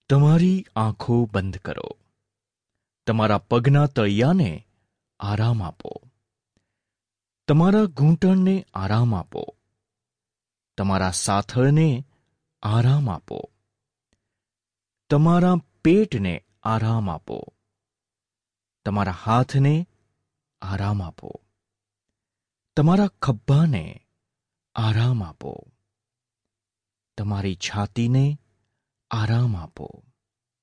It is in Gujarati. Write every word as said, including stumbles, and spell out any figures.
તમારી આંખો બંધ કરો. તમારા પગના તળિયાને આરામ આપો. તમારા ઘૂંટણને આરામ આપો. તમારા સાથળને આરામ આપો. તમારા પેટને આરામ આપો. તમારા હાથને આરામ આપો. તમારા ખભ્ભાને આરામ આપો. તમારી છાતીને આરામ આપો.